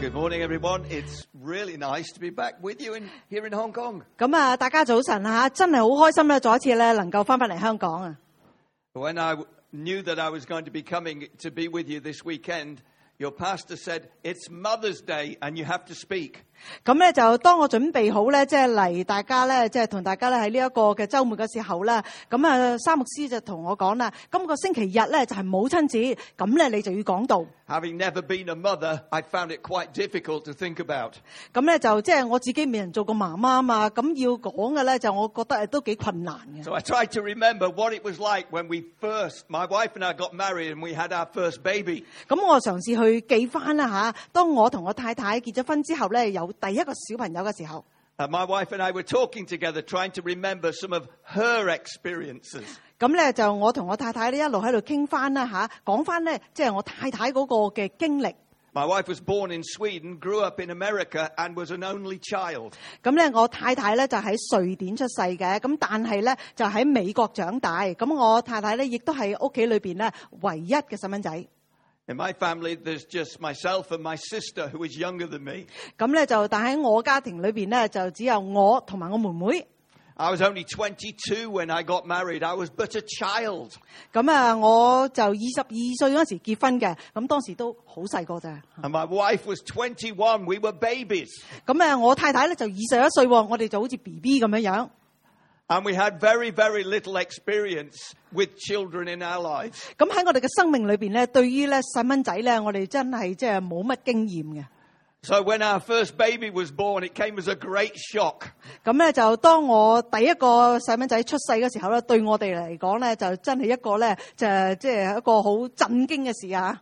Good morning, everyone. It's really nice to be back with you here in Hong Kong. 咁啊，大家早晨吓，真係好開心咧，再一次咧能夠翻嚟香港啊。 When I knew that I was going to be coming to be with you this weekend, your pastor said, it's Mother's Day and you have to speak. 咁咧就當我準備好咧，即係嚟大家咧，即係同大家咧喺呢一個嘅週末嘅時候咧，咁啊，沙牧師就同我講啦，今個星期日咧就係母親節，咁咧你就要講道。 Having never been a mother, I found it quite difficult to think about. 咁咧就即係我自己未人做過媽媽啊嘛，咁要講嘅咧就我覺得都幾困難嘅。 So I tried to remember what it was like when my wife and I got married and we had our first baby. 咁我嘗試去記翻啦吓，當我同我太太結咗婚之後咧，有第一個小朋友嘅時候。 My wife and I were talking together, trying to remember some of her experiences. 咁咧就我同我太太咧一路喺度傾翻啦吓，講翻咧即係我太太嗰個嘅經歷。 My wife was born in Sweden, grew up in America, and was an only child. 咁咧我太太咧就喺瑞典出世嘅，咁但係咧就喺美國長大。咁我太太咧亦都係屋企裏邊咧唯一嘅細蚊仔。 In my family, there's just myself and my sister who is younger than me. 咁咧就但喺我家庭裏邊咧就只有我同埋我妹妹。 I was only 22 when I got married. I was but a child. 咁啊，我就22歲嗰時結婚嘅，咁當時都好細個咋。 And my wife was 21. We were babies. 咁啊，我太太咧就21歲，我哋就好似 BB 咁樣樣。 And we had very, very little experience with children in our lives. 咁喺我哋嘅生命裏邊咧，對於咧細蚊仔咧，我哋真係即係冇乜經驗嘅。 So when our first baby was born, it came as a great shock. 咁咧就當我第一個細蚊仔出世嘅時候咧，對我哋嚟講咧，就真係一個咧就即係一個好震驚嘅事啊！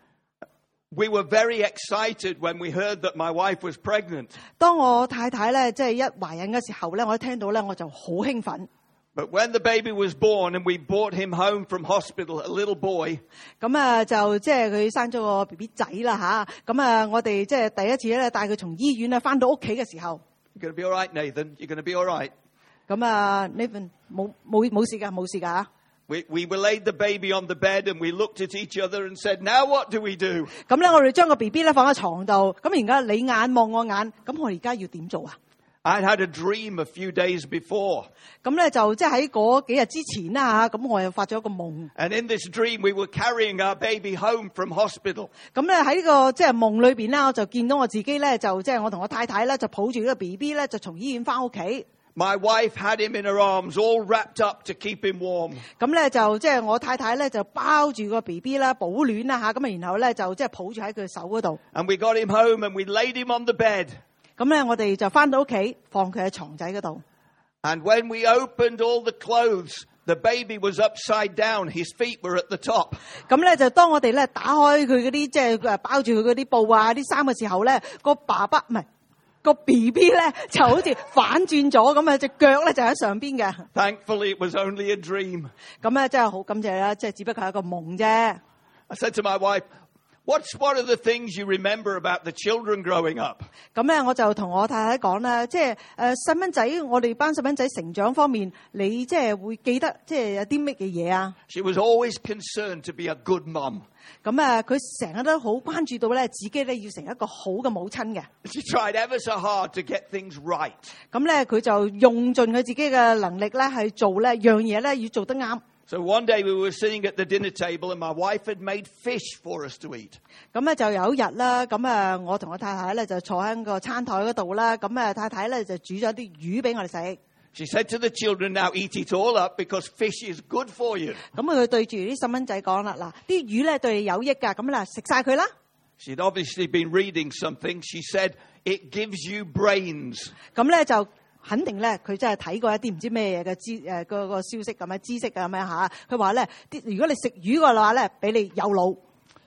We were very excited when we heard that my wife was pregnant. 當我太太咧即係一懷孕嘅時候咧，我一聽到咧我就好興奮。 But when the baby was born and we brought him home from hospital, a little boy. 咁啊就即係佢生咗個 BB 仔啦吓，咁啊我哋即係第一次咧帶佢從醫院咧翻到屋企嘅時候。 You're going to be all right, Nathan. You're going to be all right. 咁啊 Nathan 冇事㗎。 We laid the baby on the bed and we looked at each other and said, now what do we do? 咁咧我哋將個 BB 咧放喺床度，咁而家你眼望我眼，咁我哋而家要點做啊？ I'd had a dream a few days before. 咁咧就即係喺嗰幾日之前啦吓，咁我又發咗一個夢。 And in this dream, we were carrying our baby home from hospital. 咁咧喺呢個即係夢裏邊咧，我就見到我自己咧，就即係我同我太太咧，就抱住呢個 BB 咧，就從醫院翻屋企。 My wife had him in her arms, all wrapped up to keep him warm. 咁咧就即係我太太咧就包住個 BB 啦，保暖啦吓，咁然後咧就即係抱住喺佢手嗰度。 And we got him home and we laid him on the bed. 咁咧我哋就翻到屋企，放佢喺床仔嗰度。 And when we opened all the clothes, the baby was upside down. His feet were at the top. 咁咧就當我哋咧打開佢嗰啲即係包住佢嗰啲布啊啲衫嘅時候咧，個 BB 咧就好似反轉咗咁啊，隻腳咧就喺上邊嘅。 Thankfully, it was only a dream. 咁咧真係好感謝啦，即係只不過係一個夢啫。 I said to my wife, what are the things you remember about the children growing up? 咁咧我就同我太太講啦，即係細蚊仔，我哋班細蚊仔成長方面，你即係會記得即係有啲乜嘅嘢啊？ She was always concerned to be a good mum. 咁啊，佢成日都好關注到咧，自己咧要成一個好嘅母親嘅。 She tried ever so hard to get things right. 咁咧，佢就用盡佢自己嘅能力咧，去做咧樣嘢咧，要做得啱。 So one day we were sitting at the dinner table and my wife had made fish for us to eat. 咁咧就有一日啦，咁啊，我同我太太咧就坐喺個餐台嗰度啦，咁啊太太咧就煮咗啲魚俾我哋食。 She said to the children, now eat it all up because fish is good for you. 咁佢對住啲細蚊仔講啦，嗱，啲魚咧對你有益㗎，咁啦食晒佢啦。 She'd obviously been reading something. She said, it gives you brains. 咁咧就肯定咧，佢真係睇過一啲唔知咩嘢嘅個消息咁樣知識咁樣嚇。佢話咧，如果你食魚嘅話咧，俾你有腦。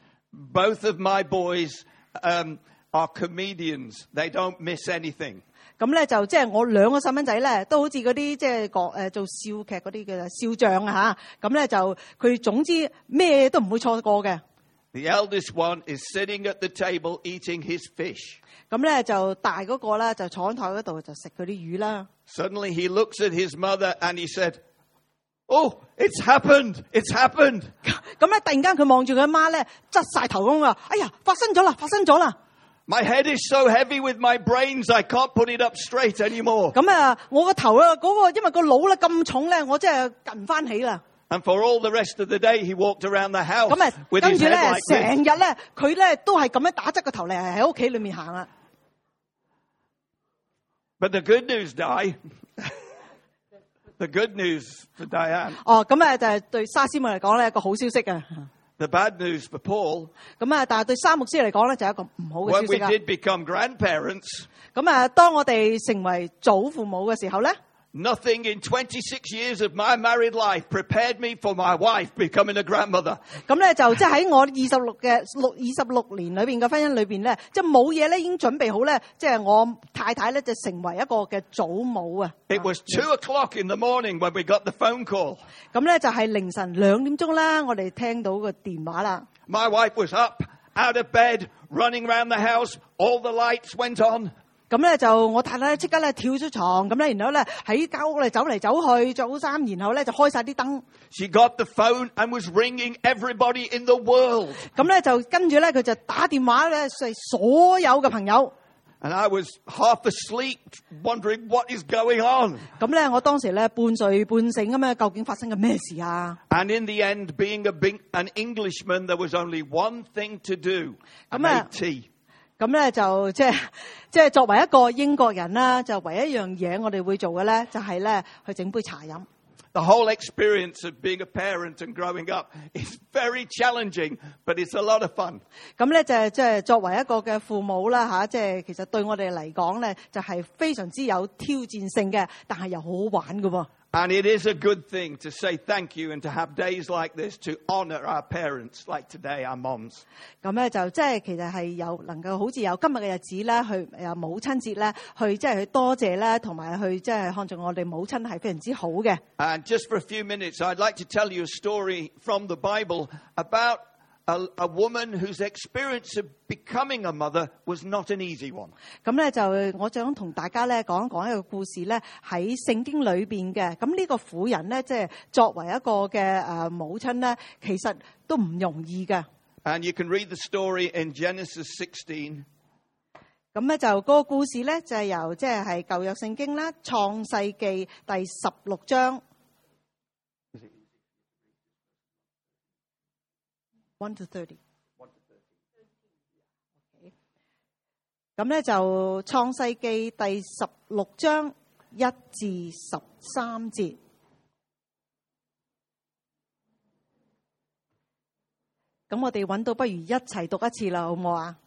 Both of my boys are comedians. They don't miss anything. 咁咧就即係我兩個細蚊仔咧，都好似嗰啲即係做笑劇嗰啲嘅笑匠啊嚇。咁咧就佢總之咩都唔會錯過嘅。 The eldest one is sitting at the table eating his fish. 咁咧就大嗰個咧就坐喺台嗰度就食佢啲魚啦。 Suddenly he looks at his mother and he said, "Oh, it's happened! It's happened!" 咁咧突然間佢望住佢阿媽咧，側晒頭咁話：哎呀，發生咗啦！ My head is so heavy with my brains, I can't put it up straight anymore. 咁啊，我個頭啊，因為個腦咧咁重咧，我真係近唔翻起啦。 And for all the rest of the day, he walked around the house 咁啊， with 跟 his 住 head 咧 like 成 this. 日咧，佢咧都係咁樣打側個頭嚟，喺屋企裏面行啦。 But the good news, Di, the good news for Diane, 哦，咁啊就係對沙師母嚟講咧一個好消息啊。 the bad news for Paul, 咁啊，但係對沙牧師嚟講咧就係一個唔好嘅 when 消 we 息啊。 did become grandparents, 咁啊，當我哋成為祖父母嘅時候咧。 nothing in 26 years of my married life prepared me for my wife becoming a grandmother. 咁咧就即係喺我26年裏邊嘅婚姻裏邊咧，即係冇嘢咧已經準備好咧，即係我太太咧就成為一個嘅祖母啊。 It was 2 o'clock in the morning when we got the phone call. 咁咧就係凌晨2點鐘啦，我哋聽到個電話啦。 My wife was up, out of bed, running around the house. All the lights went on. 咁咧就我太太即刻咧跳出床，咁咧然後咧喺間屋嚟走嚟走去，着好衫，然後咧就開晒啲燈。 She got the phone and was ringing everybody in the world. 咁咧就跟住咧佢就打電話咧俾所有嘅朋友。 And I was half asleep, wondering what is going on. 咁咧我當時咧半睡半醒咁樣，究竟發生緊咩事啊？ And in the end, being an Englishman, there was only one thing to do: make tea. 咁咧就即係作為一個英國人啦，就唯一一樣嘢我哋會做嘅咧，就係咧去整杯茶飲。 The whole experience of being a parent and growing up is very challenging, but it's a lot of fun. 咁咧就即係作為一個嘅父母啦嚇，即係其實對我哋嚟講咧，就係非常之有挑戰性嘅，但係又好好玩嘅喎。 And it is a good thing to say thank you and to have days like this to honor our parents, like today, our moms. 咁咧就即係其實係能夠好似有今日嘅日子咧，去母親節咧，去即係去多謝咧，同埋去即係看住我哋母親係非常之好嘅。 And just for a few minutes, I'd like to tell you a story from the Bible about a woman whose experience of becoming a mother was not an easy one. 咁咧就我想同大家咧講一個故事咧，喺聖經裏邊嘅。咁呢個婦人咧，即係作為一個嘅母親咧，其實都唔容易嘅。 And you can read the story in Genesis 16. 咁咧就嗰個故事咧就係由即係舊約聖經啦，創世記第16章。1 to 30。咁咧就創世記第16章1至13節。咁我哋揾到，不如一齊讀一次啦，好唔好啊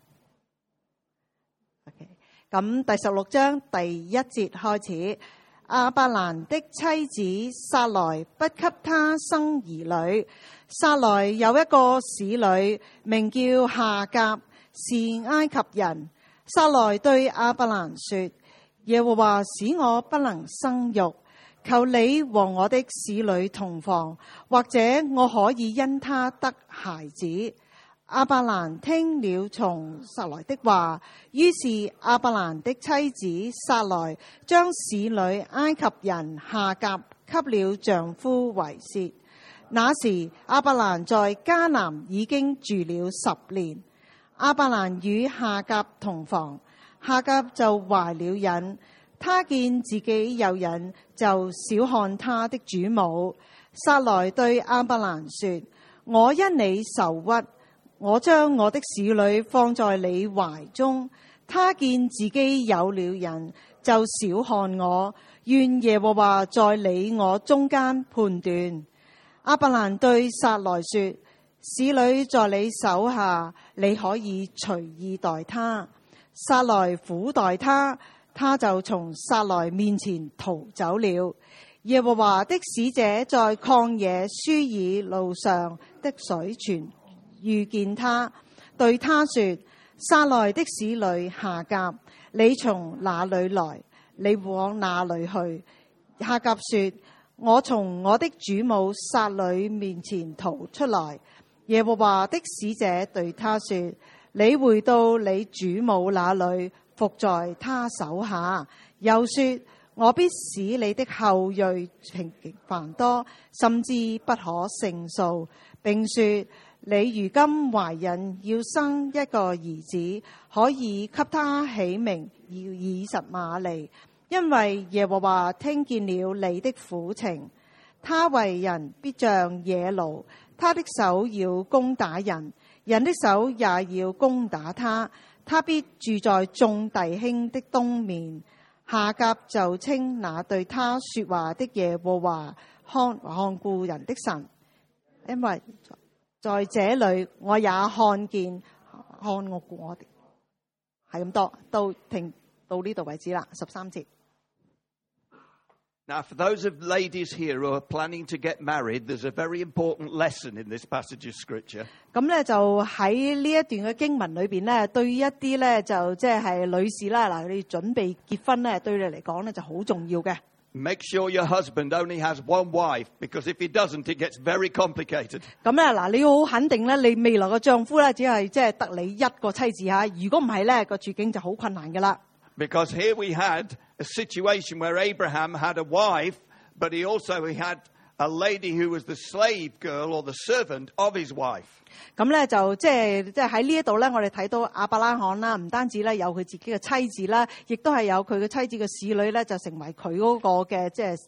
？OK。咁第16章第1節開始，亞伯蘭的妻子撒萊不給他生兒女。撒萊有一個使女，名叫夏甲，是埃及人。撒萊對亞伯蘭說：耶和華使我不能生育，求你和我的使女同房，或者我可以因他得孩子。亞伯蘭聽了從撒萊的話，於是亞伯蘭的妻子撒萊將使女埃及人夏甲給了丈夫為妾。那時亞伯蘭在迦南已經住了10年。亞伯蘭與夏甲同房，夏甲就懷了孕。他見自己有孕，就小看他的主母。撒萊對亞伯蘭說：我因你受屈，我將我的使女放在你懷中。他見自己有了孕，就小看我。願耶和華在你我中間判斷。亞伯蘭對撒萊說：使女在你手下，你可以隨意待她。撒萊苦待他，他就從撒萊面前逃走了。耶和華的使者在曠野舒爾路上的水泉遇見他，對他說：撒萊的使女夏甲，你從哪裏來？你往哪裏去？夏甲說：我從我的主母撒女面前逃出來。耶和華的使者對他說：你回到你主母那裏，服在他手下。又說：我必使你的後裔繁多，甚至不可勝數。並說： 你如今懷孕要生一個兒子，可以給他起名要以實瑪利，因為耶和華聽見了你的苦情。他為人必像野驢，他的手要攻打人，人的手也要攻打他。他必住在眾弟兄的東面。夏甲就稱那對他說話的耶和華看顧人的神，因為在這裏我也看見看顧我哋。係咁多，到停到呢度為止啦。13節。 Now, for those of ladies here who are planning to get married, there's a very important lesson in this passage of Scripture. 咁咧就喺呢一段嘅經文裏邊咧，對於一啲咧就即係女士啦，嗱，佢哋準備結婚咧，對你嚟講咧就好重要嘅。 Make sure your husband only has one wife, because if he doesn't, it gets very complicated. 咁咧嗱，你要好肯定咧，你未來嘅丈夫咧只係即係得你一個妻子嚇，如果唔係咧個處境就好困難㗎啦。 Because here we had a situation where Abraham had a wife, but he had a lady who was the slave girl or the servant of his wife. 咁咧就即係喺呢一度咧，我哋睇到亞伯拉罕啦，唔單止咧有佢自己嘅妻子啦，亦都係有佢嘅妻子嘅侍女咧，就成為佢嗰個嘅即係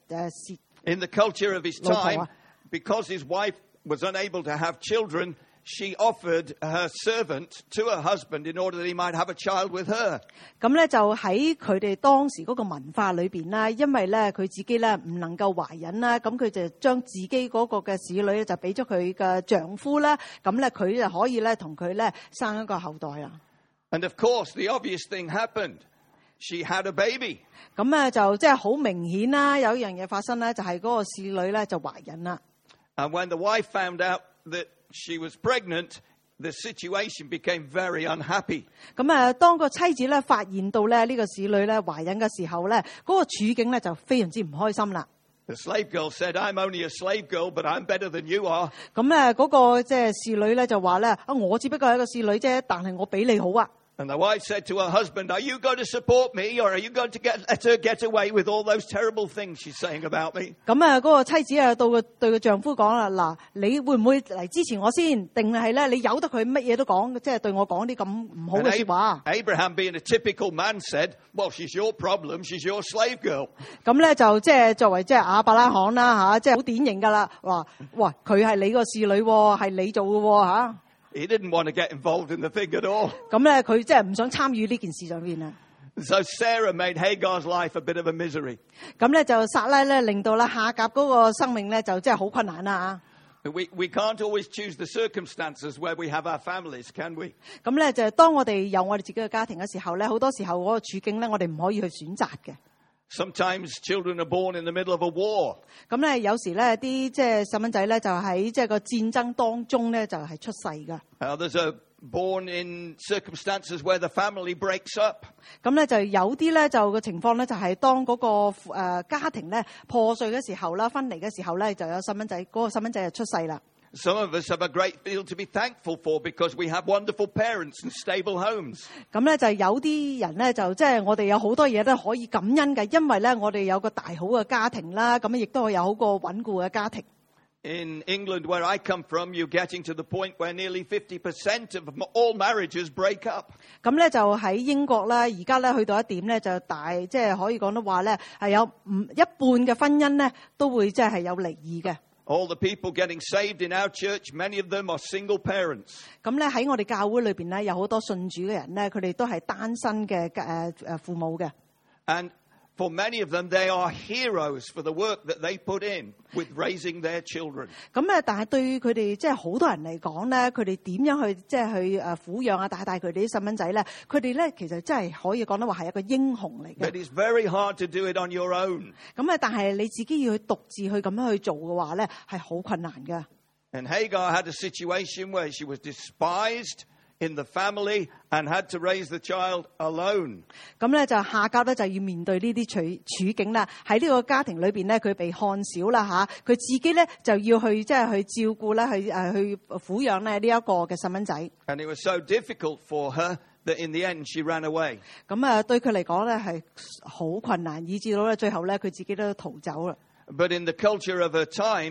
In the culture of his time, because his wife was unable to have children, she offered her servant to her husband in order that he might have a child with her. 咁咧就喺佢哋當時嗰個文化裏邊啦，因為咧佢自己咧唔能夠懷孕啦，咁佢就將自己嗰個嘅侍女咧就俾咗佢嘅丈夫啦，咁咧佢就可以咧同佢咧生一個後代啦。 And of course, the obvious thing happened. She had a baby. 咁啊就即係好明顯啦，有一樣嘢發生咧，就係嗰個侍女咧就懷孕啦。 And when the wife found out that she was pregnant, the situation became very unhappy. 咁啊，當個妻子咧發現到咧呢個侍女咧懷孕嘅時候咧，嗰個處境咧就非常之唔開心啦。 The slave girl said, "I'm only a slave girl, but I'm better than you are." 咁咧嗰個即係侍女咧就話咧啊，我只不過係一個侍女啫，但係我比你好啊。 And the wife said to her husband, "Are you going to support me, or are you going to let her get away with all those terrible things she's saying about me?" 咁啊，嗰個妻子啊，對個丈夫講啦，嗱，你會唔會嚟支持我先？定係咧，你由得佢乜嘢都講，即係對我講啲咁唔好嘅説話。 Abraham, being a typical man, said, "Well, she's your problem. She's your slave girl." 咁咧就即係作為即係亞伯拉罕啦嚇，即係好典型㗎啦。話哇，佢係你個侍女喎，係你做嘅喎嚇。 He didn't want to get involved in the thing at all. 咁咧，佢即係唔想參與呢件事上邊啊。 So Sarah made Hagar's life a bit of a misery. 咁咧就撒拉咧令到咧夏甲嗰個生命咧就即係好困難啦嚇。 We can't always choose the circumstances where we have our families, can we? 咁咧就當我哋有我哋自己嘅家庭嘅時候咧，好多時候嗰個處境咧，我哋唔可以去選擇嘅。 Sometimes children are born in the middle of a war. 咁咧有時咧啲即係細蚊仔咧就喺即係個戰爭當中咧就係出世㗎。 Others are born in circumstances where the family breaks up. 咁咧就有啲咧就個情況咧就係當嗰個家庭咧破碎嘅時候啦，分離嘅時候咧就有細蚊仔嗰個細蚊仔就出世啦。 Some of us have a great deal to be thankful for because we have wonderful parents and stable homes. 咁咧就有啲人咧就即係我哋有好多嘢都可以感恩嘅，因為咧我哋有個大好嘅家庭啦，咁亦都有好個穩固嘅家庭。 In England, where I come from, you're getting to the point where nearly 50% of all marriages break up. 咁咧就喺英國啦，而家咧去到一點咧就大，即係可以講得話咧係有一半嘅婚姻咧都會即係有離異嘅。 All the people getting saved in our church, many of them are single parents. 咁咧喺我哋教會裏邊咧有好多信主嘅人咧，佢哋都係單身嘅父母嘅。 And for many of them, they are heroes for the work that they put in with raising their children. 咁咧，但係對佢哋即係好多人嚟講咧，佢哋點樣去即係去撫養啊，帶佢哋啲細蚊仔咧？佢哋咧其實真係可以講得話係一個英雄嚟嘅。 But it's very hard to do it on your own. 咁啊，但係你自己要去獨自去咁樣去做嘅話咧，係好困難㗎。 And Hagar had a situation where she was despised in the family and had to raise the child alone. 咁咧就夏甲咧就要面對呢啲處境啦。喺呢個家庭裏邊咧，佢被看小啦嚇，佢自己咧就要去即係去照顧咧，去撫養咧呢一個嘅細蚊仔。 And it was so difficult for her that in the end she ran away. 咁啊，對佢嚟講咧係好困難，以至到咧最後咧佢自己都逃走啦。 But in the culture of her time,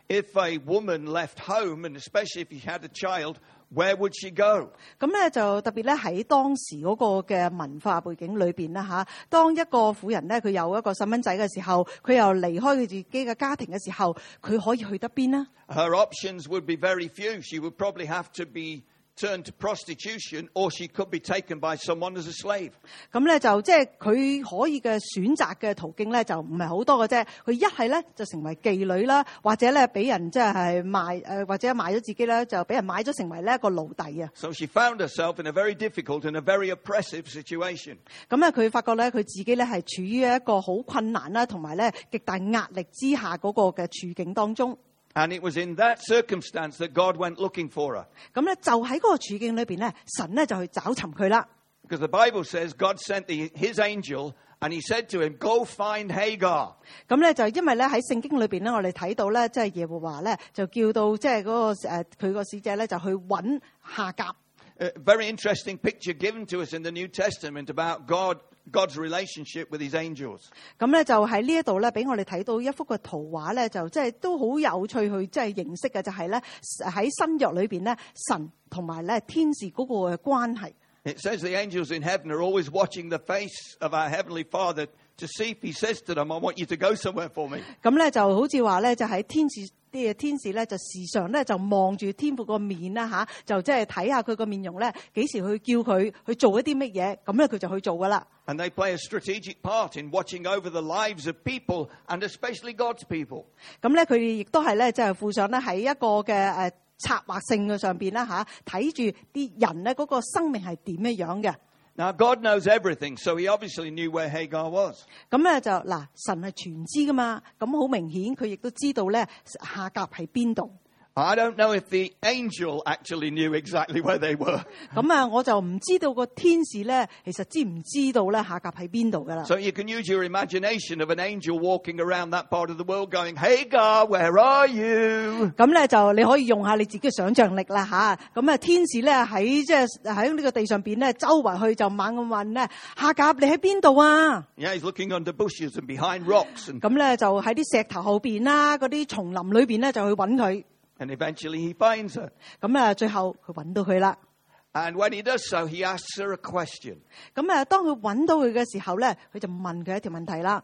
if a woman left home, and especially if she had a child, where would she go? 咁咧就特別咧喺當時嗰個嘅文化背景裏邊啦嚇，當一個婦人咧佢有一個細蚊仔嘅時候，佢又離開佢自己嘅家庭嘅時候，佢可以去得邊呢？ Her options would be very few. She would probably have to be turned to prostitution, or she could be taken by someone as a slave. 咁咧就即係佢可以嘅選擇嘅途徑咧就唔係好多嘅啫。佢一係咧就成為妓女啦，或者咧俾人即係賣或者賣咗自己咧就俾人買咗成為呢一個奴隸啊。 So she found herself in a very difficult and a very oppressive situation. 咁咧佢發覺咧佢自己咧係處於一個好困難啦，同埋咧極大壓力之下嗰個嘅處境當中。 And it was in that circumstance that God went looking for her. 咁咧就喺嗰個處境裏邊咧，神咧就去找尋佢啦。 Because the Bible says God sent his angel and he said to him, "Go find Hagar." 咁咧就因為咧喺聖經裏邊咧，我哋睇到咧，即係耶和華咧就叫到即係嗰個佢個使者咧就去揾夏甲。 A very interesting picture given to us in the New Testament about God's relationship with his angels. 咁咧就喺呢一度咧，俾我哋睇到一幅嘅圖畫咧，就即係都好有趣去即係認識嘅，就係咧喺新約裏邊咧，神同埋咧天使嗰個嘅關係。 It says the angels in heaven are always watching the face of our heavenly Father to see if he says to them, "I want you to go somewhere for me." 咁咧就好似話咧，就喺天使咧就時常咧就望住天父個面啦嚇，就即係睇下佢個面容咧幾時去叫佢去做一啲乜嘢，咁咧佢就去做噶啦。 And they play a strategic part in watching over the lives of people and especially God's people. 咁咧佢哋亦都係咧即係附上咧喺一個嘅策劃性嘅上邊啦嚇，睇住啲人咧嗰個生命係點樣嘅。 Now God knows everything, so he obviously knew where Hagar was. 咁咧就嗱，神係全知噶嘛，咁好明顯佢亦都知道咧夏甲喺邊度。 I don't know if the angel actually knew exactly where they were. 咁我就唔知道個天使咧，其實知唔知道咧夏甲喺邊度噶啦。 So you can use your imagination of an angel walking around that part of the world going, "Hagar, where are you?" 咁咧就你可以用下你自己嘅想像力啦嚇。咁天使咧喺即係喺呢個地上邊咧，周圍去就猛咁問咧，夏甲你喺邊度啊？ Yeah, he's looking under bushes and behind rocks. 咁咧就喺啲石頭後邊啦，嗰啲叢林裏邊咧就去揾佢。 And eventually he finds her. 咁最後佢揾到佢啦。 And when he does so, he asks her a question. 咁當佢揾到佢嘅時候咧，佢就問佢一條問題啦。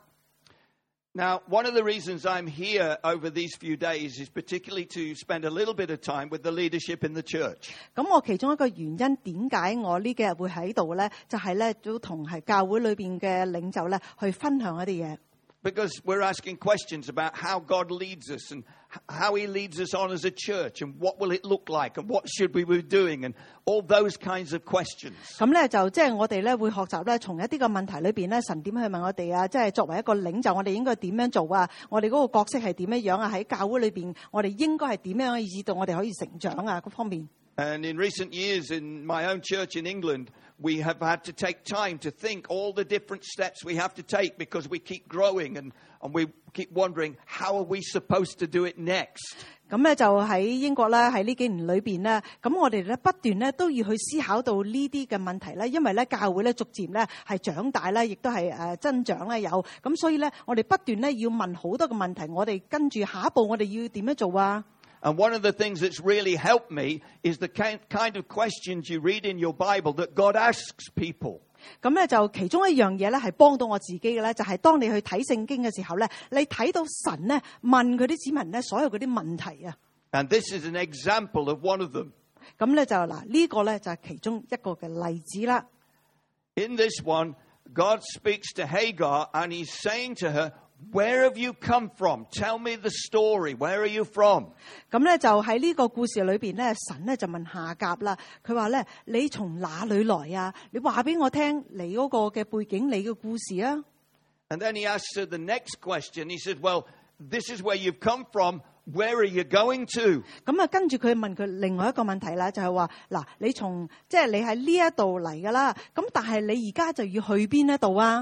Now, one of the reasons I'm here over these few days is particularly to spend a little bit of time with the leadership in the church. 咁我其中一個原因點解我呢幾日會喺度咧，就係咧都同係教會裏邊嘅領袖咧去分享一啲嘢。 Because we're asking questions about how God leads us and how he leads us on as a church and what will it look like and what should we be doing and all those kinds of questions. 咁咧就即係我哋咧會學習咧，從一啲嘅問題裏邊咧，神點去問我哋啊？即係作為一個領袖，我哋應該點樣做啊？我哋嗰個角色係點樣啊？喺教會裏邊，我哋應該係點樣以至到我哋可以成長啊？嗰方面。 And in recent years in my own church in England, we have had to take time to think all the different steps we have to take because we keep growing and we keep wondering how are we supposed to do it next. 咁咧就喺英國咧，喺呢幾年裏邊咧，咁我哋咧不斷咧都要去思考到呢啲嘅問題咧，因為咧教會咧逐漸咧係長大咧，亦都係增長咧有，咁所以咧我哋不斷咧要問好多嘅問題，我哋跟住下一步我哋要點樣做啊？ And one of the things that's really helped me is the kind of questions you read in your Bible that God asks people. 咁咧就其中一樣嘢咧係幫到我自己嘅咧，就係當你去睇聖經嘅時候咧，你睇到神咧問佢啲子民咧所有嗰啲問題啊。 And this is an example of one of them. 咁咧就嗱呢個咧就係其中一個嘅例子啦。 In this one, God speaks to Hagar and he's saying to her, "Where have you come from? Tell me the story. Where are you from?" 咁咧就喺呢個故事裏邊咧，神咧就問夏甲啦，佢話咧你從哪裏來啊？你話俾我聽你嗰個嘅背景，你嘅故事啊。 And then he asks her the next question. He said, "Well, this is where you've come from. Where are you going to?" 咁跟住佢問佢另外一個問題啦，就係話嗱，你喺呢一度嚟噶啦，咁但係你而家就要去邊一度啊？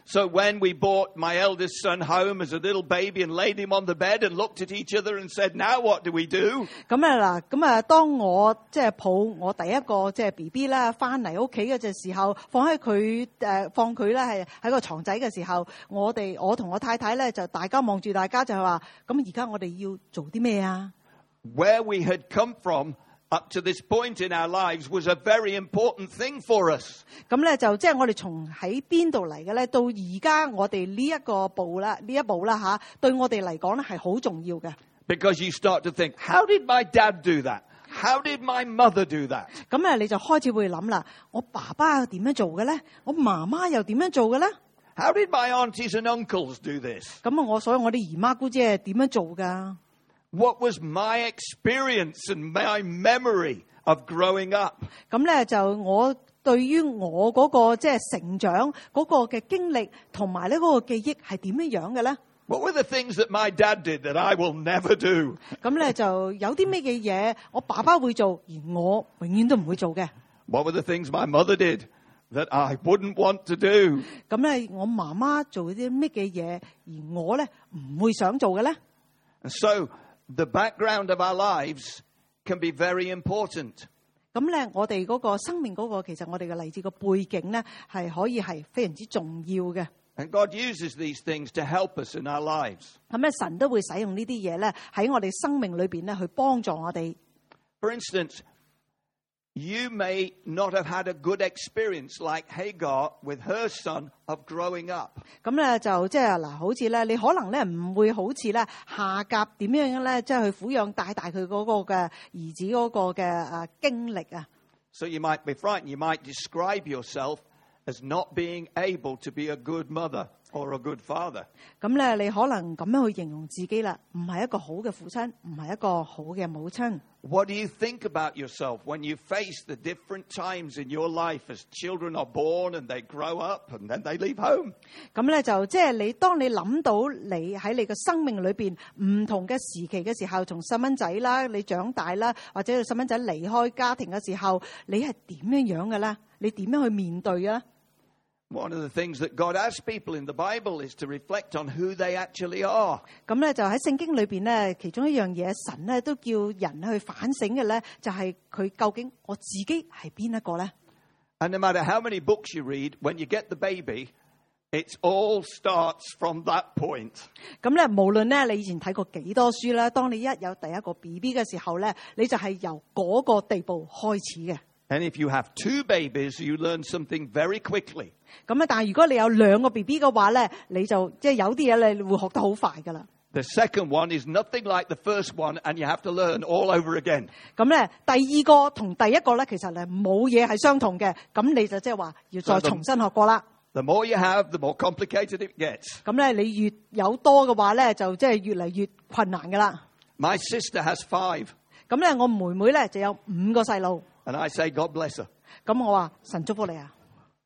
So when we brought my eldest son home as a little baby and laid him on the bed and looked at each other and said, now what do we do? 當我即係抱我第一個即係 BB 啦，翻嚟屋企嘅隻時候，放佢咧係喺個床仔嘅時候，我同我太太咧就大家望住大家就係話，咁而家我哋要做啲咩啊 ？Where we had come from up to this point in our lives was a very important thing for us. 咁咧就即係我哋從喺邊度嚟嘅咧，到而家我哋呢一步啦吓，對我哋嚟講咧係好重要嘅。 Because you start to think, how did my dad do that? How did my mother do that? 咁你就開始會諗啦，我爸爸又點樣做嘅咧？我媽媽又點樣做嘅咧？ How did my aunties and uncles do this? 所以我啲姨媽姑姐係點樣做㗎？ What was my experience and my memory of growing up? 咁咧就我對於我嗰個即係成長嗰個嘅經歷同埋呢嗰個記憶係點樣嘅咧？ What were the things that my dad did that I will never do? 咁咧就有啲咩嘅嘢我爸爸會做，而我永遠都唔會做嘅。 What were the things my mother did that I wouldn't want to do? 咁咧我媽媽做啲咩嘅嘢，而我咧唔會想做嘅咧？ And so the background of our lives can be very important. 咁咧我哋嗰個生命嗰個其實我哋嘅嚟自個背景咧係可以係非常之重要嘅。 And God uses these things to help us in our lives. 咁咧神都會使用呢啲嘢咧喺我哋生命裏邊咧去幫助我哋。 For instance, you may not have had a good experience like Hagar with her son of growing up. 咁咧就即係嗱，好似咧你可能咧唔會好似咧夏甲點樣咧，即係去撫養大佢嗰個嘅兒子嗰個嘅經歷啊。 So you might be frightened. You might describe yourself as not being able to be a good mother or a good father. 咁咧你可能咁樣去形容自己啦，唔係一個好嘅父親，唔係一個好嘅母親。 What do you think about yourself when you face the different times in your life as children are born and they grow up and then they leave home? 咁咧就即係你當你諗到你喺你嘅生命裏邊唔同嘅時期嘅時候，從細蚊仔啦，你長大啦，或者細蚊仔離開家庭嘅時候，你係點樣嘅咧？你點樣去面對啊？ One of the things that God asks people in the Bible is to reflect on who they actually are. 咁咧就喺聖經裏邊咧，其中一樣嘢神咧都叫人去反省嘅咧，就係佢究竟我自己係邊一個咧？ And no matter how many books you read, when you get the baby, it all starts from that point. 咁咧，無論咧你以前睇過幾多書啦，當你一有第一個 BB 嘅時候咧，你就係由嗰個地步開始嘅。 And if you have two babies, you learn something very quickly. 咁但係如果你有兩個 BB 嘅話咧，你就即係有啲嘢你會學得好快噶啦。 The second one is nothing like the first one, and you have to learn all over again. 咁咧，第二個同第一個咧，其實咧冇嘢係相同嘅，咁你就即係話要再重新學過啦。 The more you have, the more complicated it gets. 咁咧，你越有多嘅話咧，就即係越嚟越困難噶啦。 My sister has 5. 咁咧，我妹妹咧就有5個細路。 And I say, God bless her. 咁我話神祝福你啊。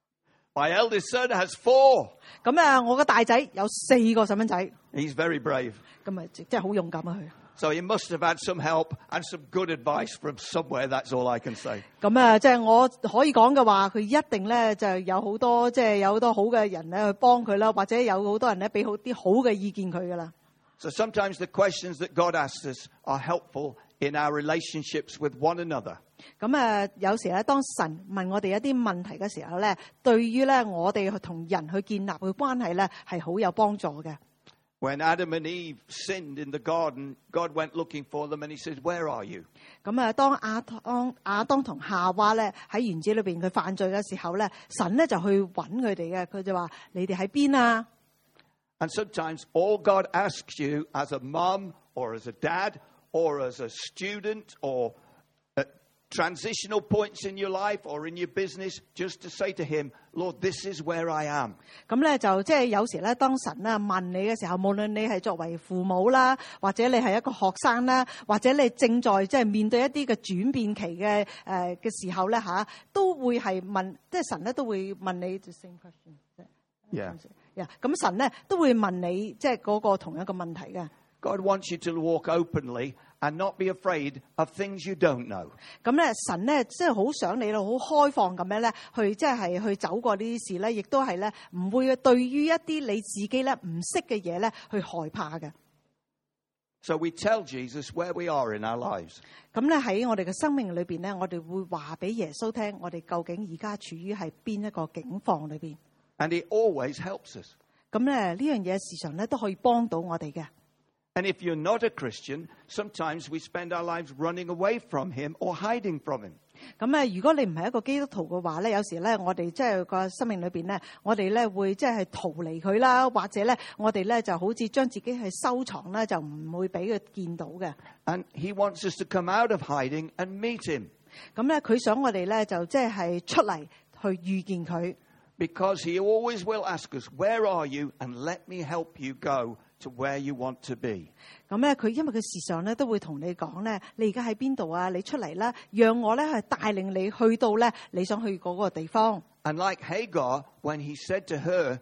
My eldest son has 4. 咁我個大仔有4個細蚊仔。 He's very brave. 咁即係好勇敢啊佢。 So he must have had some help and some good advice from somewhere. That's all I can say. 咁即係我可以講嘅話，佢一定咧就有好多即係有好多好嘅人咧去幫佢啦，或者有好多人咧俾好啲好嘅意見佢噶啦。 So sometimes the questions that God asks us are helpful in our relationships with one another. 咁有時咧，當神問我哋一啲問題嘅時候咧，對於咧我哋同人去建立嘅關係咧，係好有幫助嘅。 When Adam and Eve sinned in the garden, God went looking for them and he says, Where are you? 咁當亞當同夏娃咧喺園子裏邊佢犯罪嘅時候咧，神咧就去揾佢哋嘅，佢就話：你哋喺邊啊？ And sometimes all God asks you as a mom or as a dad or as a student or at transitional points in your life or in your business, just to say to him, Lord, this is where I am. 咁咧就即係有時咧，當神咧問你嘅時候，無論你係作為父母啦，或者你係一個學生啦，或者你正在即係面對一啲嘅轉變期嘅時候咧都會係問，即係神咧都會問你 the same question。 咁神咧都會問你即係嗰個同一個問題嘅。 God wants you to walk openly and not be afraid of things you don't know. 咁咧，神咧即係好想你好開放咁樣咧，去即係去走過呢啲事咧，亦都係咧唔會對於一啲你自己咧唔識嘅嘢咧去害怕嘅。 So we tell Jesus where we are in our lives. 咁咧喺我哋嘅生命裏邊咧，我哋會話俾耶穌聽，我哋究竟而家處於係邊一個境況裏邊。 And it always helps us. 咁咧呢樣嘢時常咧都可以幫到我哋嘅。 And if you're not a Christian, sometimes we spend our lives running away from him or hiding from him. 咁咧，如果你唔係一個基督徒嘅話咧，有時咧我哋即係個生命裏邊咧，我哋咧會即係逃離佢啦，或者咧我哋咧就好似將自己去收藏咧，就唔會俾佢見到嘅。 And he wants us to come out of hiding and meet him. 咁咧，佢想我哋咧就即係出嚟去遇見佢。 Because he always will ask us, where are you? And let me help you go to where you want to be. 咁咧，佢因為佢時常咧都會同你講咧，你而家喺邊度啊？你出嚟啦，讓我咧係帶領你去到咧你想去嗰個地方。 And like Hagar, when he said to her,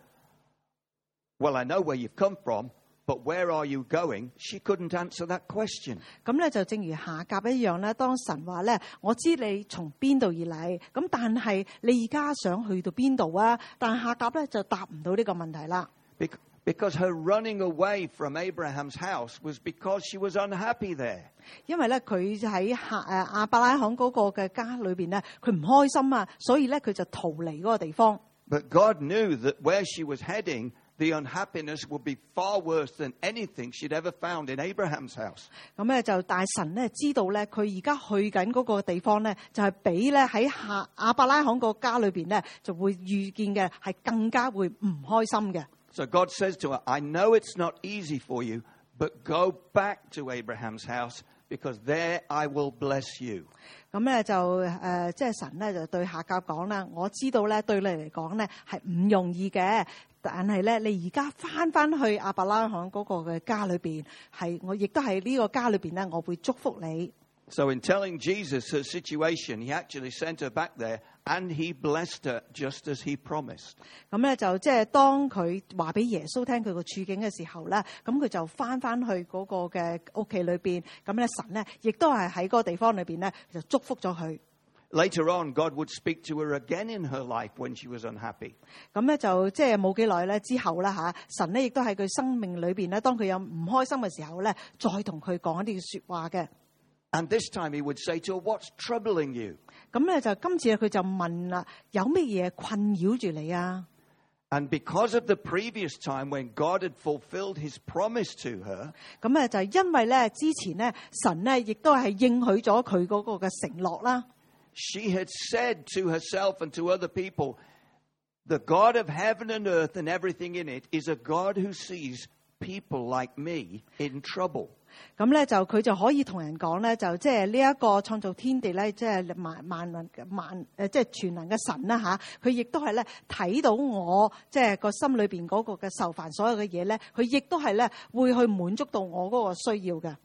well, I know where you've come from, but where are you going? She couldn't answer that question. 咁咧就正如夏甲一樣咧，當神話咧，我知你從邊度而嚟，咁但係你而家想去到邊度啊？但夏甲咧就答唔到呢個問題啦。 Because her running away from Abraham's house was because she was unhappy there. 因為咧佢喺亞伯拉罕嗰個嘅家裏邊咧，佢唔開心啊，所以咧佢就逃離嗰個地方。 But God knew that where she was heading, the unhappiness would be far worse than anything she'd ever found in Abraham's house. 咁咧就大神咧知道咧，佢而家去緊嗰個地方咧，就係比咧喺亞伯拉罕個家裏邊咧，就會遇見嘅係更加會唔開心嘅。 So God says to her, I know it's not easy for you, but go back to Abraham's house because there I will bless you. 咁咧就即係神咧就對夏甲講啦，我知道咧對你嚟講咧係唔容易嘅，但係咧你而家翻去亞伯拉罕嗰個嘅家裏邊，係我亦都喺呢個家裏邊咧，我會祝福你。 So in telling Jesus her situation, he actually sent her back there and he blessed her just as he promised. 咁咧就即係當佢話俾耶穌聽佢個處境嘅時候咧，咁佢就翻去嗰個嘅屋企裏邊，咁咧神咧亦都係喺嗰個地方裏邊咧就祝福咗佢。 Later on, God would speak to her again in her life when she was unhappy. 咁咧就即係冇幾耐咧之後啦嚇，神咧亦都喺佢生命裏邊咧，當佢有唔開心嘅時候咧，再同佢講一啲説話嘅。 And this time he would say to her, what's troubling you? 咁咧就今次佢就問啦，有乜嘢困擾住你啊？ And because of the previous time when God had fulfilled his promise to her, 咁咧就因為咧之前咧神咧亦都係應許咗佢嗰個嘅承諾啦。 she had said to herself and to other people, the God of heaven and earth and everything in it is a God who sees people like me in trouble. 咁咧就佢就可以同人講咧，就即係呢一個創造天地咧，即係萬能即係全能嘅神啦嚇。佢亦都係咧睇到我即係個心裏邊嗰個嘅受煩所有嘅嘢咧，佢亦都係咧會去滿足到我嗰個需要嘅。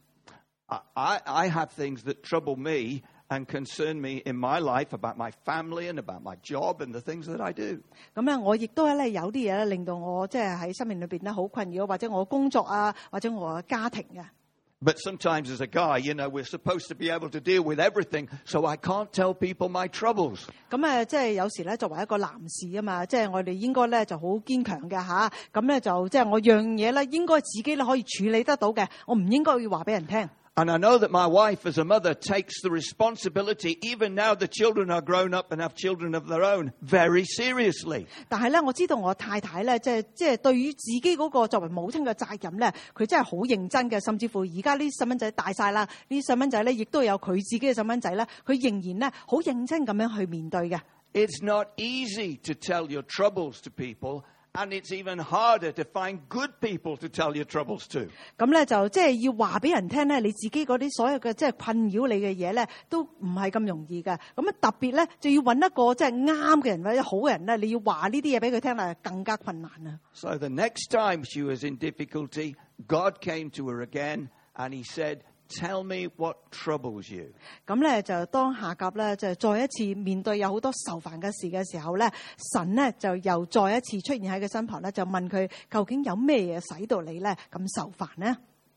I have things that trouble me and concern me in my life about my family and about my job and the things that I do. 咁咧，我亦都咧有啲嘢咧令到我即係喺生命裏邊咧好困擾，或者我工作啊，或者我嘅家庭嘅。 But sometimes as a guy, you know, we're supposed to be able to deal with everything, so I can't tell people my troubles. 咁即係有時咧，作為一個男士啊嘛，即係我哋應該咧就好堅強嘅嚇。咁咧就即係我樣嘢咧，應該自己咧可以處理得到嘅，我唔應該要話俾人聽。 And I know that my wife, as a mother, takes the responsibility, even now the children are grown up and have children of their own, very seriously. 但係咧，我知道我太太咧，即係對於自己嗰個作為母親嘅責任咧，佢真係好認真嘅。甚至乎而家呢啲細蚊仔大晒啦，呢啲細蚊仔咧亦都有佢自己嘅細蚊仔咧，佢仍然咧好認真咁樣去面對嘅。 It's not easy to tell your troubles to people. And it's even harder to find good people to tell your troubles to. 咁咧就即係要話俾人聽咧，你自己嗰啲所有嘅即係困擾你嘅嘢咧，都唔係咁容易嘅。咁特別咧就要揾一個即係啱嘅人或者好嘅人咧，你要話呢啲嘢俾佢聽咧，更加困難啊。 So the next time she was in difficulty, God came to her again and he said,Tell me what troubles you. 咁咧就當夏甲咧就再一次面對有好多受煩嘅事嘅時候咧，神咧就又再一次出現喺佢身旁咧，就問佢究竟有咩嘢使到你咧咁受煩呢？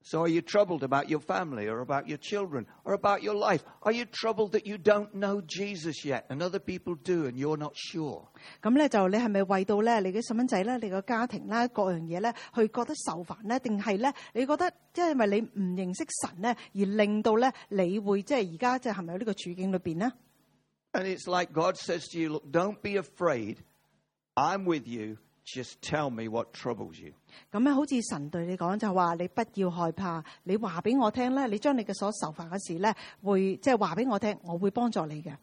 So are you troubled about your family or about your children or about your life? Are you troubled that you don't know Jesus yet and other people do and you're not sure? 咁咧就你係咪為到咧你嘅細蚊仔咧、你個家庭啦、各樣嘢咧，去覺得受煩咧？定係咧你覺得即係因為你唔認識神咧，而令到咧你會即係而家即係係咪喺呢個處境裏邊呢？ And it's like God says to you, look, don't be afraid. I'm with you. Just tell me what troubles you. 咁咧，好似神對你講就話：你不要害怕，你話俾我聽咧，你將你嘅所受煩嘅事咧，會即係話俾我聽，我會幫助你嘅。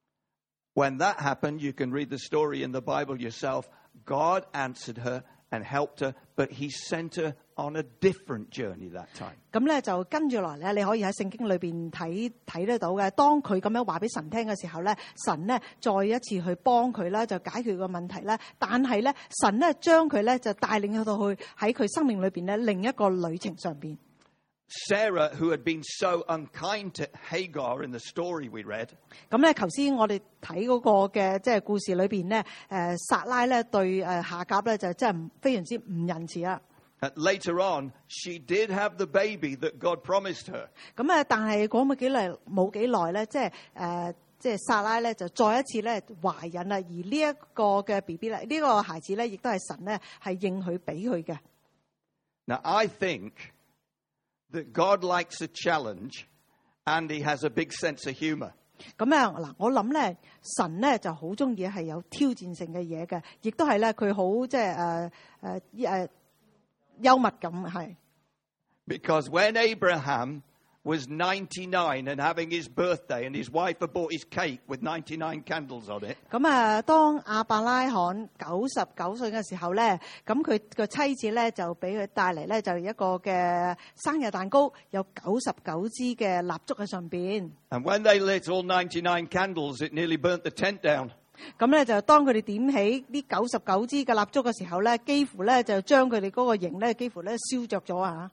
When that happened, you can read the story in the Bible yourself. God answered her and helped her, but he sent her on a different journey that time. 咁咧就跟住落嚟咧，你可以喺聖經裏邊睇得到嘅。當佢咁樣話俾神聽嘅時候咧，神咧再一次去幫佢啦，就解決個問題咧。但係咧，神咧將佢咧就帶領佢到去喺佢生命裏邊咧另一個旅程上邊。 Sarah, who had been so unkind to Hagar in the story we read, 咁咧，頭先我哋睇嗰個嘅即係故事裏邊咧，撒拉咧對夏甲咧就真係非常之唔仁慈啊。 later on, she did have the baby that God promised her. 咁啊，但係講冇幾耐咧，即係撒拉咧就再一次咧懷孕啦，而呢一個嘅 BB 咧，呢個孩子咧亦都係神咧係應許俾佢嘅。 Now, I think that God likes a challenge and he has a big sense of humor. 咁啊嗱，我諗咧神咧就好中意係有挑戰性嘅嘢嘅，亦都係咧佢好即係幽默感係。 Because when Abraham was 99 and having his birthday and his wife had bought his cake with 99 candles on it. 咁啊，當亞伯拉罕99歲嘅時候咧，咁佢個妻子咧就俾佢帶嚟咧就一個嘅生日蛋糕，有99支嘅蠟燭喺上邊。 And when they lit all 99 candles, it nearly burnt the tent down. 咁咧就當佢哋點起呢99支嘅蠟燭嘅時候咧，幾乎咧就將佢哋嗰個營咧幾乎咧燒着咗啊！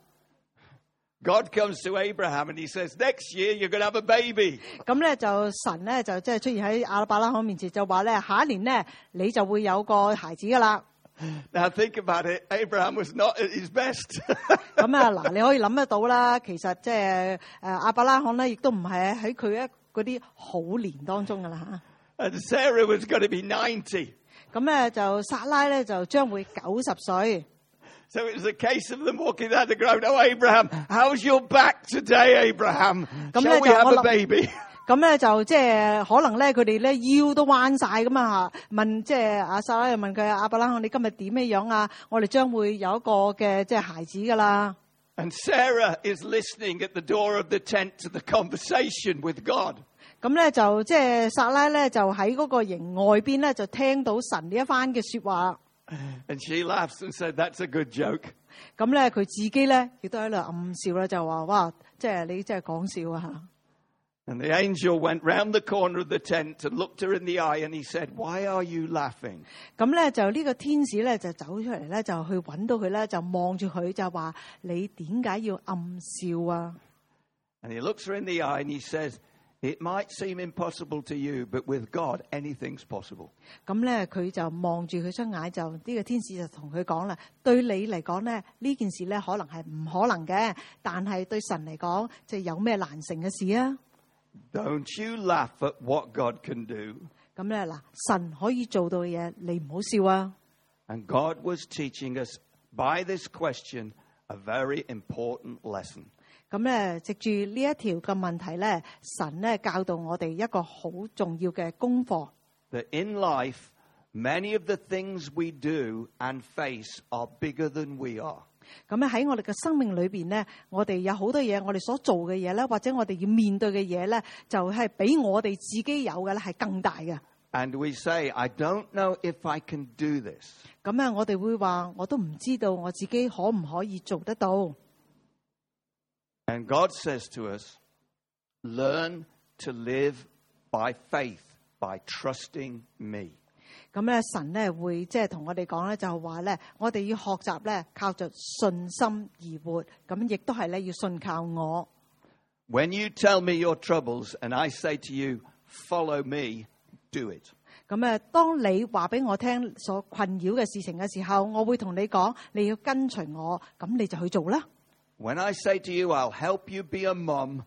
God comes to Abraham and he says, next year you're going to have a baby. 咁咧就神咧就即係出現喺亞伯拉罕面前就話咧，下一年咧你就會有個孩子噶啦。 Now think about it. Abraham was not at his best. 咁啊嗱，你可以諗得到啦，其實即係亞伯拉罕咧，亦都唔係喺佢嗰啲好年當中噶啦嚇。 And Sarah was going to be 90. 咁咧就撒拉咧就將會90歲。 So it was a case of them walking down the road. Oh, Abraham, how's your back today, Abraham? Shall we have a baby? 咁咧就即係可能咧，佢哋咧腰都彎晒咁啊！問即係阿撒拉又問佢亞伯拉罕，你今日點樣啊？我哋將會有一個嘅即係孩子噶啦。 And Sarah is listening at the door of the tent to the conversation with God. 咁咧就即係撒拉咧就喺嗰個營外邊咧就聽到神呢一番嘅說話。 And she laughs and said, "That's a good joke." 咁咧佢自己咧亦都喺度暗笑啦，就話：哇，即係你真係講笑啊吓！ And the angel went round the corner of the tent and looked her in the eye and he said, "Why are you laughing?" 咁咧就呢個天使咧就走出嚟咧就去揾到佢咧就望住佢就話：你點解要暗笑啊 And he looks her in the eye and he says, "It might seem impossible to you, but with God, anything's possible." 咁咧佢就望住佢雙眼，就呢個天使就同佢講啦：對你嚟講咧呢件事咧可能係唔可能嘅，但係對神嚟講就有咩難成嘅事啊？ Don't you laugh at what God can do. 咁咧嗱，神可以做到嘅嘢，你唔好笑啊！ And God was teaching us by this question a very important lesson. 咁咧，藉住呢一條嘅問題咧，神咧教導我哋一個好重要嘅功課。 That in life, many of the things we do and face are bigger than we are. 咁咧喺我哋嘅生命裏邊咧，我哋有好多嘢，我哋所做嘅嘢咧，或者我哋要面對嘅嘢咧，就係比我哋自己有嘅咧係更大嘅。 And we say, "I don't know if I can do this." 咁啊，我哋會話，我都唔知道我自己可唔可以做得到。 And God says to us, "Learn to live by faith, by trusting me." 咁咧，神咧會即係同我哋講咧，就係話咧，我哋要學習咧，靠着信心而活。咁亦都係咧，要信靠我。 When you tell me your troubles and I say to you, "Follow me," do it. 咁啊，當你話俾我聽所困擾嘅事情嘅時候，我會同你講，你要跟隨我，咁你就去做啦。 When I say to you, I'll help you be a mom,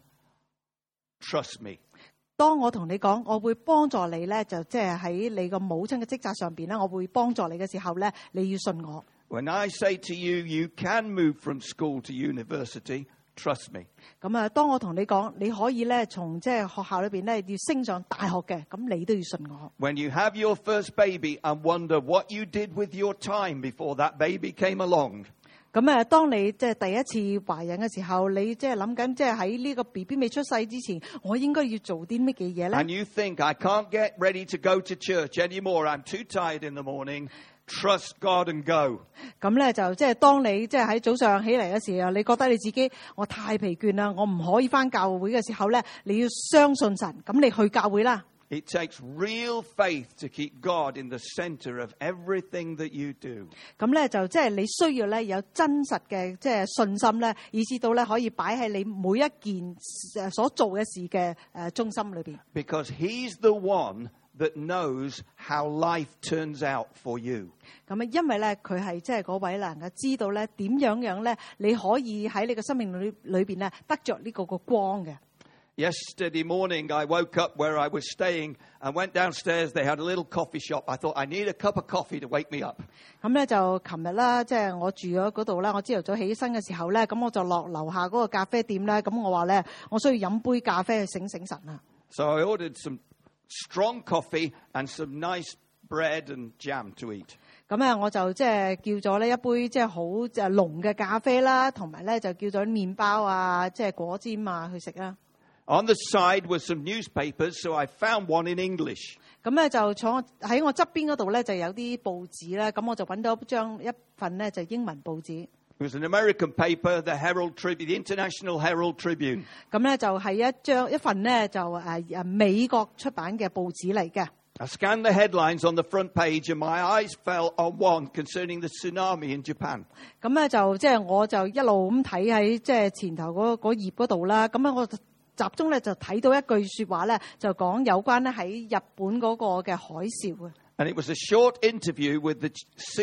trust me. 當我同你講，我會幫助你咧，就即係喺你個母親嘅職責上邊咧，我會幫助你嘅時候咧，你要信我。 When I say to you, you can move from school to university, trust me. 咁啊，當我同你講，你可以咧從即係學校裏邊咧要升上大學嘅，咁你都要信我。 When you have your first baby and wonder what you did with your time before that baby came along. 咁啊，當你即係第一次懷孕嘅時候，你即係諗緊，即係喺呢個 BB 未出世之前，我應該要做啲乜嘅嘢咧 And you think, I can't get ready to go to church anymore. I'm too tired in the morning. Trust God and go. 咁咧就即係當你即係喺早上起嚟嘅時候，你覺得你自己我太疲倦啦，我唔可以返教會嘅時候咧，你要相信神，咁你去教會啦。 It takes real faith to keep God in the center of everything that you do. 咁咧就即係你需要咧有真實嘅即係信心咧，以至到咧可以擺喺你每一件所做嘅事嘅中心裏邊。 Because He's the one that knows how life turns out for you. 咁啊，因為咧佢係即係嗰位能夠知道咧點樣咧，你可以喺你嘅生命裏邊咧得着呢個光嘅。 Yesterday morning, I woke up where I was staying and went downstairs. They had a little coffee shop. I thought, I need a cup of coffee to wake me up. 咁咧就琴日啦，即係我住咗嗰度啦。我朝頭早起身嘅時候咧，咁我就落樓下嗰個咖啡店咧。咁我話咧，我需要飲杯咖啡去醒醒神啊。 So I ordered some strong coffee and some nice bread and jam to eat. 咁啊，我就即係叫咗呢一杯即係好濃嘅咖啡啦，同埋咧就叫咗麵包啊，即係果尖啊去食啦。 On the side were some newspapers, so I found one in English. 咁咧就坐喺我側邊嗰度咧就有啲報紙咧，咁我就揾到一份咧就英文報紙。 It was an American paper, the Herald Tribune, the International Herald Tribune. 咁咧就係一份咧就美國出版嘅報紙嚟嘅。 I scanned the headlines on the front page, and my eyes fell on one concerning the tsunami in Japan. 咁咧就即係我就一路咁睇喺即係前頭嗰頁嗰度啦。咁我集中咧就睇到一句説話咧，就講有關咧喺日本嗰個嘅海嘯啊。 And it was a short interview with the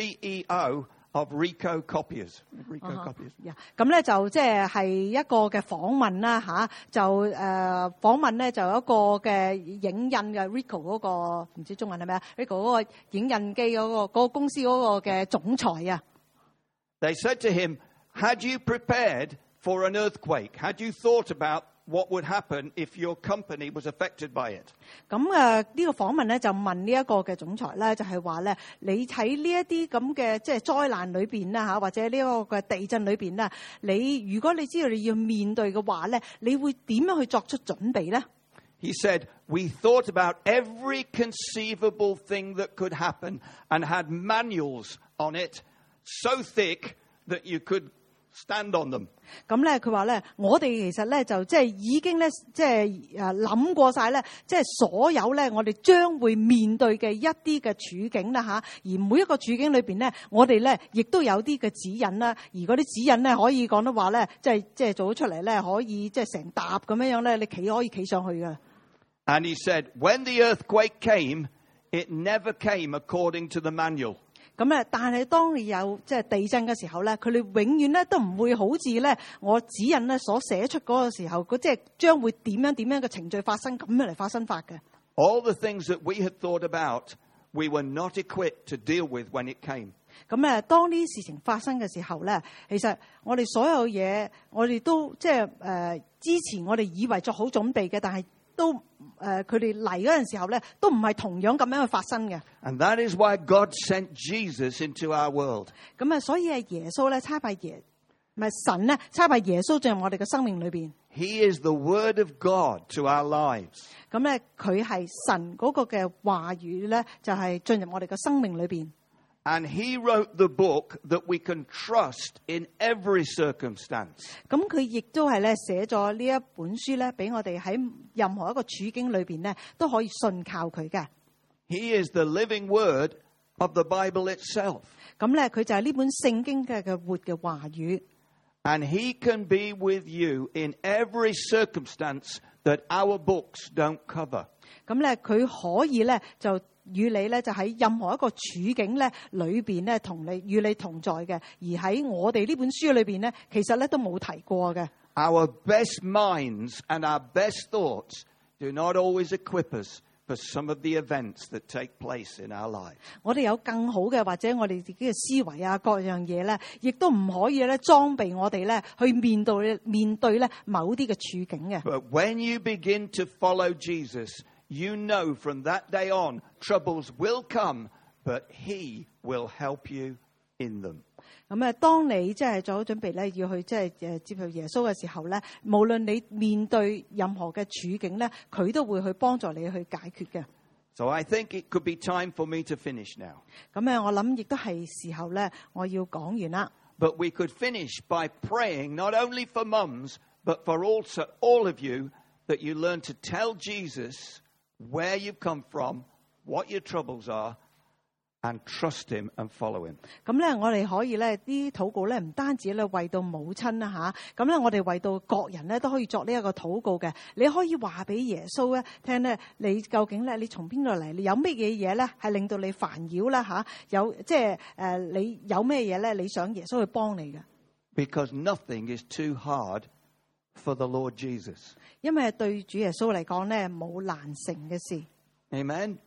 CEO of Ricoh Copiers. Ricoh Copiers. 咁咧就即係一個嘅訪問啦嚇，就訪問咧就有一個嘅影印嘅 Ricoh 嗰個唔知中文係咩啊 ？Ricoh 嗰個影印機嗰個公司嗰個嘅總裁啊。 They said to him, "Had you prepared for an earthquake? Had you thought about what would happen if your company was affected by it?" 咁呢個訪問咧就問呢一個嘅總裁咧，就係話咧，你喺呢一啲咁嘅即係災難裏邊啦嚇，或者呢一個嘅地震裏邊啦，如果你知道你要面對嘅話咧，你會點樣去作出準備咧？ He said, "We thought about every conceivable thing that could happen and had manuals on it so thick that you could stand on them." 咁咧，佢話咧，我哋其實咧就即係已經咧，即係諗過晒咧，即係所有咧，我哋將會面對嘅一啲嘅處境啦嚇。而每一個處境裏邊咧，我哋咧亦都有啲嘅指引啦。而嗰啲指引咧，可以講得話咧，即係做咗出嚟咧，可以即係成沓咁樣咧，你可以企上去嘅。 And he said, when the earthquake came, it never came according to the manual. 咁咧，但係當你有即係地震嘅時候咧，佢哋永遠咧都唔會好似咧我指引咧所寫出嗰個時候，即係將會點樣嘅程序發生咁樣嚟發生法嘅。 All the things that we had thought about, we were not equipped to deal with when it came. 咁當呢啲事情發生嘅時候咧，其實我哋所有嘢，我哋都即係之前我哋以為做好準備嘅，但係都佢哋嚟嗰陣時候咧，都唔係同樣咁樣去發生嘅。 And that is why God sent Jesus into our world. 咁所以係耶穌咧差派唔係神咧差派耶穌進入我哋嘅生命裏邊。 He is the word of God to our lives. 咁咧佢係神嗰個嘅話語咧，就係進入我哋嘅生命裏邊。 And he wrote the book that we can trust in every circumstance. 咁佢亦都係咧寫咗呢一本書咧，俾我哋喺任何一個處境裏邊咧，都可以信靠佢嘅。 He is the living word of the Bible itself. 咁咧佢就係呢本聖經嘅活嘅話語。 And he can be with you in every circumstance that our books don't cover. 咁咧佢可以咧就與你咧就喺任何一個處境咧裏邊咧與你同在嘅，而喺我哋呢本書裏邊咧，其實咧都冇提過嘅。 Our best minds and our best thoughts do not always equip us for some of the events that take place in our lives. 我哋有更好嘅或者我哋自己嘅思維啊，各樣嘢咧，亦都唔可以咧裝備我哋咧去面對咧某啲嘅處境嘅。 But when you begin to follow Jesus, you know from that day on, troubles will come, but He will help you in them. 咁當你即係做好準備咧，要去即係接受耶穌嘅時候咧，無論你面對任何嘅處境咧，佢都會去幫助你去解決嘅。 So I think it could be time for me to finish now. 咁我諗亦都係時候咧，我要講完啦。 But we could finish by praying not only for mums, but for also all of you, that you learn to tell Jesus where you've come from, what your troubles are, and trust Him and follow Him. 咁咧，我哋可以咧啲禱告咧，唔單止咧為到母親啦吓，咁咧我哋為到各人咧都可以作呢一個禱告嘅。你可以話俾耶穌咧聽咧，你究竟咧你從邊度嚟？你有咩嘢嘢咧係令到你煩擾啦吓？有即係你有咩嘢咧？你想耶穌去幫你嘅 ？Because nothing is too hard for the Lord Jesus. 因為對主耶穌嚟講咧，冇難成嘅事。 Amen.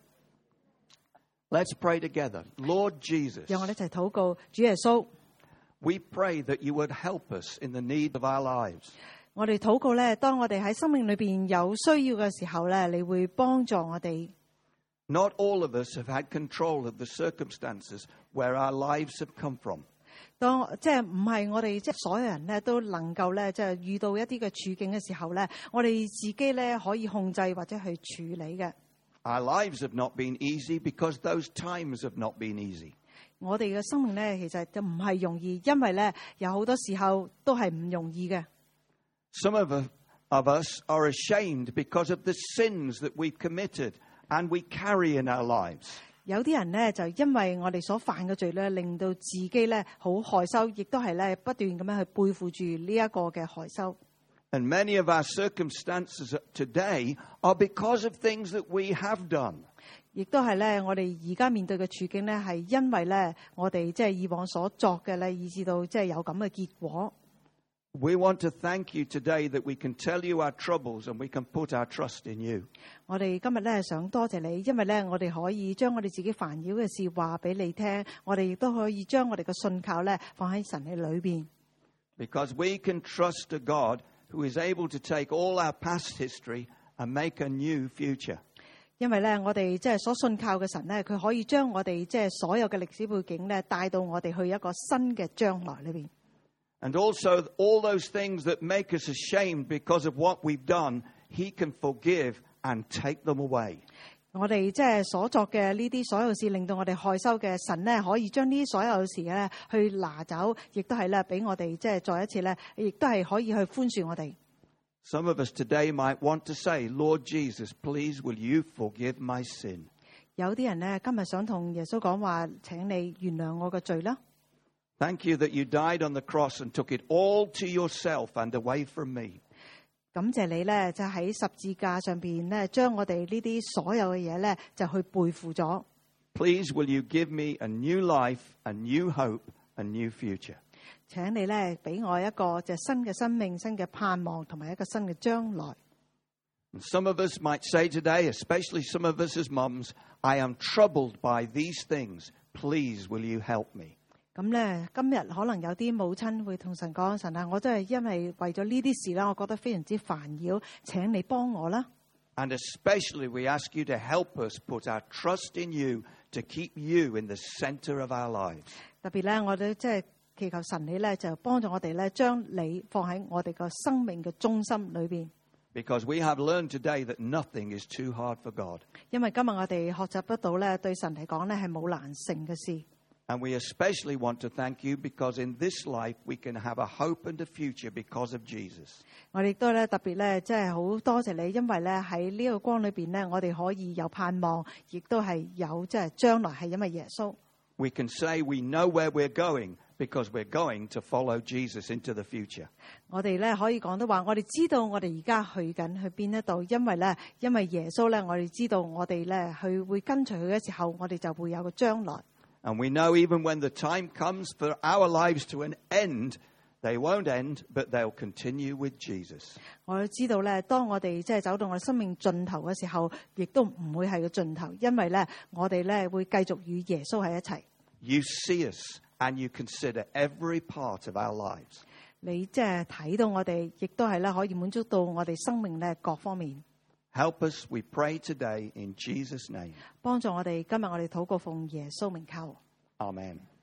Let's pray together. Lord Jesus, 讓我哋一齊禱告，主耶穌。 We pray that you would help us in the need of our lives. 我哋禱告咧，當我哋喺生命裏邊有需要嘅時候咧，你會幫助我哋。 Not all of us have had control of the circumstances where our lives have come from. 當即係唔係我哋即係所有人咧都能夠咧即係遇到一啲嘅處境嘅時候咧，我哋自己咧可以控制或者去處理嘅。 Our lives have not been easy because those times have not been easy. 我哋嘅生命咧，其實就唔係容易，因為咧有好多時候都係唔容易嘅。 Some of us are ashamed because of the sins that we've committed and we carry in our lives. 有啲人咧就因為我哋所犯嘅罪咧，令到自己咧好害羞，亦都係咧不斷咁樣去背負住呢一個嘅害羞。 And many of our circumstances today are because of things that we have done. 亦都係咧，我哋而家面對嘅處境咧，係因為咧我哋即係以往所作嘅咧，以致到即係有咁嘅結果。 We want to thank you today that we can tell you our troubles and we can put our trust in you. 我哋今日咧想多謝你，因為咧我哋可以將我哋自己煩擾嘅事話俾你聽，我哋亦都可以將我哋嘅信靠咧放喺神嘅裏邊。 Because we can trust a God who is able to take all our past history and make a new future. 因為咧，我哋即係所信靠嘅神咧，佢可以將我哋即係所有嘅歷史背景咧，帶到我哋去一個新嘅將來裏邊。 And also all those things that make us ashamed because of what we've done, He can forgive and take them away. 我哋即係所作嘅呢啲所有事，令到我哋害羞嘅神咧，可以將呢啲所有事咧去拿走，亦都係咧俾我哋即係再一次咧，亦都係可以去寬恕我哋。 Some of us today might want to say, Lord Jesus, please will you forgive my sin? 有啲人咧今日想同耶穌講話，請你原諒我嘅罪啦。 Thank you that you died on the cross and took it all to yourself and away from me. 感謝你咧，就喺十字架上邊咧，將我哋呢啲所有嘅嘢咧，就去背負咗。 Please will you give me a new life, a new hope, a new future? 請你咧俾我一個就新嘅生命、新嘅盼望同埋一個新嘅將來。 And some of us might say today, especially some of us as mums, I am troubled by these things. Please will you help me? 咁咧，今日可能有啲母親會同神講：神啊，我真係因為為咗呢啲事啦，我覺得非常之煩擾，請你幫我啦。 And especially we ask you to help us put our trust in you to keep you in the center of our lives. 特別咧，我哋即係祈求神你咧就幫助我哋咧，將你放喺我哋個生命嘅中心裏邊。 Because we have learned today that nothing is too hard for God. 因為今日我哋學習得到咧，對神嚟講咧係冇難成嘅事。 And we especially want to thank you because in this life we can have a hope and a future because of Jesus. 我哋都咧特別咧，即係好多謝你，因為咧喺呢個光裏邊咧，我哋可以有盼望，亦都係有即係將來係因為耶穌。 We can say we know where we're going because we're going to follow Jesus into the future. 我哋咧可以講得話，我哋知道我哋而家去緊去邊一度，因為耶穌咧，我哋知道我哋咧去會跟隨佢嘅時候，我哋就會有個將來。 And we know even when the time comes for our lives to an end, they won't end, but they'll continue with Jesus. 我都知道咧，當我哋即係走到我哋生命盡頭嘅時候，亦都唔會係個盡頭，因為咧我哋咧會繼續與耶穌喺一齊。 You see us and you consider every part of our lives. 你即係睇到我哋，亦都係咧可以滿足到我哋生命咧各方面。 Help us, we pray today in Jesus' name. 幫助我哋，今日我哋禱告奉耶穌名求。 Amen.